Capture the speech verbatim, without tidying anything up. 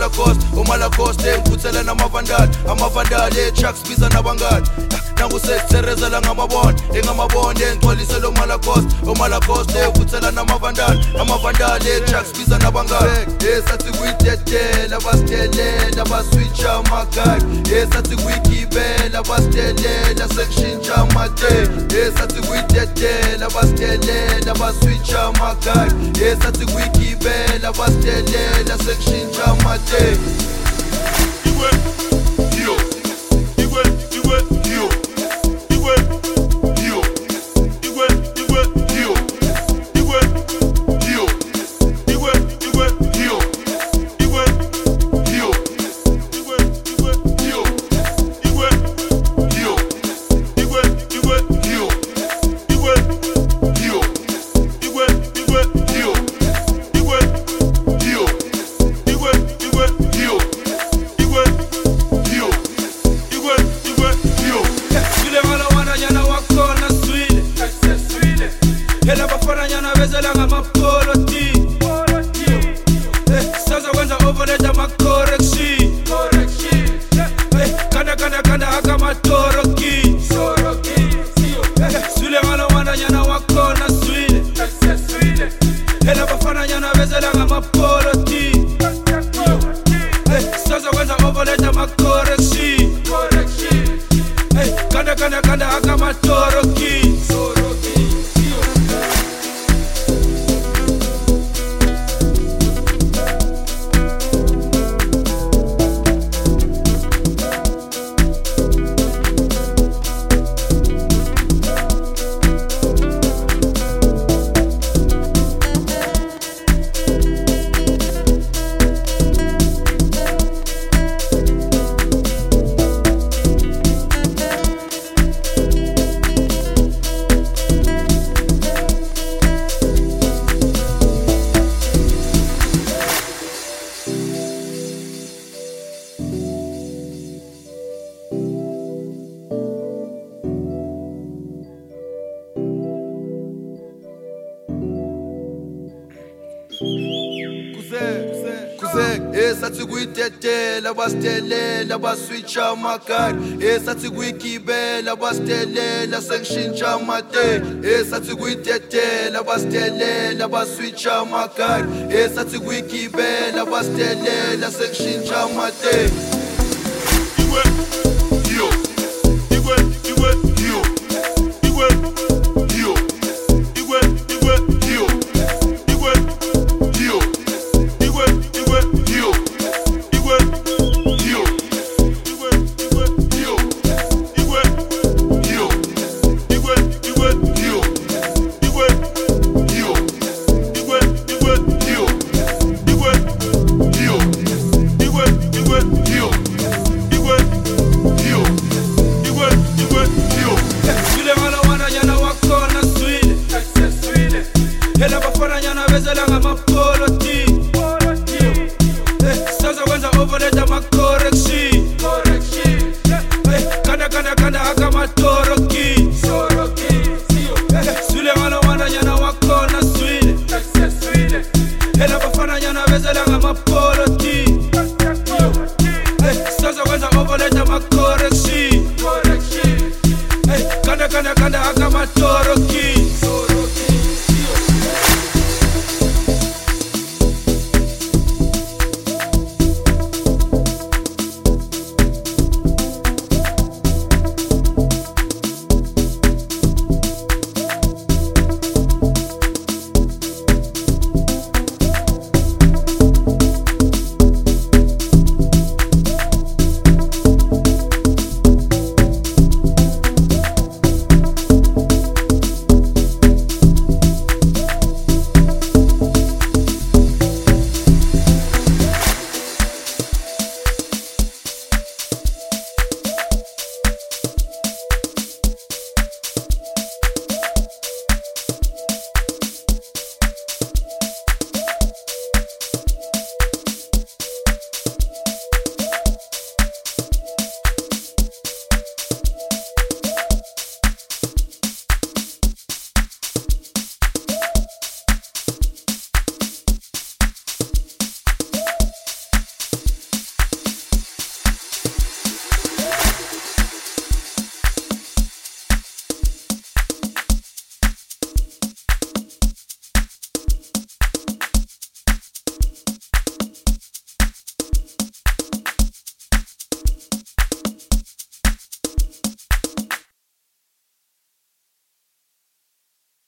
umalacost umalacost engiphuthela namavandali amavandali e-trucks biza nabangani nangusekutserezela ngamabona engamabona engigcwalisela umalacost umalacost engiphuthela namavandali amavandali e-trucks biza nabangani esathi kuyidedela basitelela baswitcha amagari esathi kuyigibela basitelela sekushintsha amate esathi kuyidedela basitelela baswitcha amagari esathi kuyigibela basitelela sekushintsha amate Igwe, yo, Igwe, Igwe, yo, Igwe, yo, Igwe, Igwe, yo, Igwe, yo, Igwe, Igwe, yo, Igwe, yo, Igwe, Igwe, yo, Igwe, yo, Igwe, Igwe, yo, Igwe, yo, Igwe, Igwe, yo, Igwe, yo, Igwe, Igwe, yo. Hela bafana nyana bezela ngamapolo ti Saza wenza overhead ama correction Kanda kanda kanda haka matoro ki Sule wala wana nyana wako na swile Hela bafana nyana bezela ngamapolo ti Saza wenza overhead ama correction Kanda kanda kanda haka matoro ki Esathi kuyidedela basitelela baswitcha amagari esathi kuyigibela basitelela sekushintsha amate esathi kuyidedela basitelela baswitcha amagari esathi kuyigibela basitelela sekushintsha amate Igwe yo Igwe Igwe yo